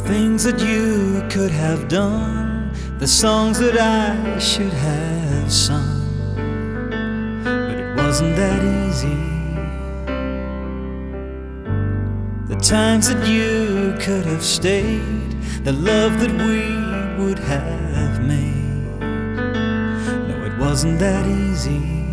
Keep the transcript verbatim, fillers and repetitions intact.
things that you could have done, the songs that I should have sung, but it wasn't that easy. The times that you could have stayed, the love that we would have made, no, it wasn't that easy.